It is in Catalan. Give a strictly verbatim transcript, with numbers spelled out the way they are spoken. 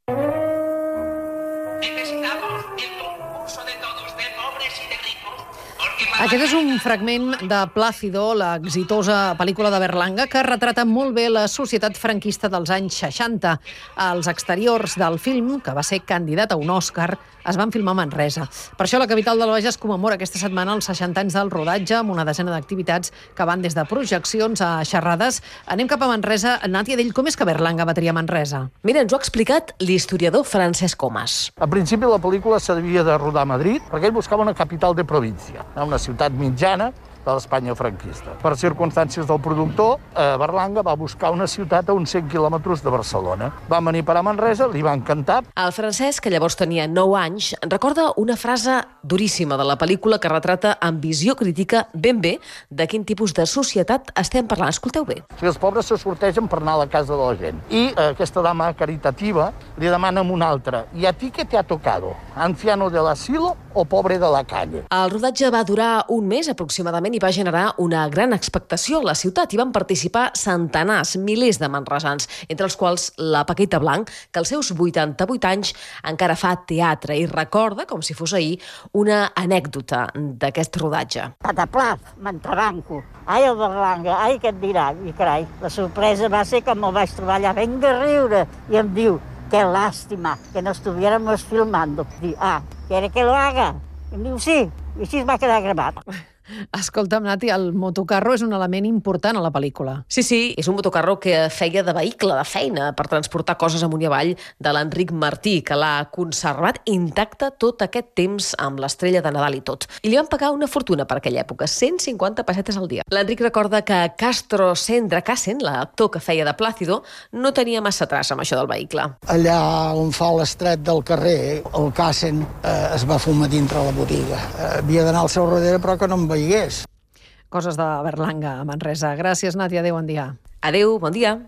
Necesitamos el concurso de todos, de pobres y de ricos. Aquest és un fragment de Plácido, l'exitosa pel·lícula de Berlanga, que retrata molt bé la societat franquista dels anys seixanta. Els exteriors del film, que va ser candidat a un Òscar, es van filmar a Manresa. Per això la capital del Bages commemora aquesta setmana els seixanta anys del rodatge amb una desena d'activitats que van des de projeccions a xerrades. Anem cap a Manresa. Nàtia Dell, com és que Berlanga va triar Manresa? Mira, ens ho ha explicat l'historiador Francesc Comas. Al principi la pel·lícula s'havia de rodar a Madrid perquè ell buscava una capital de província, una ciutat mitjana de l'Espanya franquista. Per circumstàncies del productor, eh, Berlanga va buscar una ciutat a uns cent quilòmetres de Barcelona. Van venir per a Manresa, li va encantar. El Francesc, que llavors tenia nou anys, recorda una frase duríssima de la pel·lícula que retrata amb visió crítica ben bé de quin tipus de societat estem parlant. Escolteu bé. Si els pobres se sortegen per anar a la casa de la gent. I eh, aquesta dama caritativa li demana a una altra: ¿y a ti qué te ha tocado? ¿Anciano del asilo o pobre de la calle? El rodatge va durar un mes aproximadament i va generar una gran expectació a la ciutat. Hi van participar centenars, milers de manresans, entre els quals la Paquita Blanc, que als seus vuitanta-vuit anys encara fa teatre i recorda, com si fos ahir, una anècdota d'aquest rodatge. Pataplaf, m'entrebanco. Ai, el Berlanga, ai, què et dirà? I carai, la sorpresa va ser que me'l vaig trobar allà ben de riure i em diu: qué lástima que no estuviéramos filmando. Dic, ah, ¿quiere que lo haga? I em diu, sí, i així es va quedar gravat. Escolta'm, Nati, el motocarro és un element important a la pel·lícula. Sí, sí, és un motocarro que feia de vehicle de feina per transportar coses amunt i avall de l'Enric Martí, que l'ha conservat intacte tot aquest temps amb l'estrella de Nadal i tot. I li van pagar una fortuna per aquella època, cent cinquanta pessetes al dia. L'Enric recorda que Castro Sendra-Cassen, l'actor que feia de Plácido, no tenia massa traça amb això del vehicle. Allà on fa l'estret del carrer, el Cassen eh, es va fumar dintre la botiga. Eh, havia d'anar al seu darrere, però que no em veiés. Coses de Berlanga a Manresa. Gràcies, Nàtia. Adéu, bon dia. Adéu, bon dia.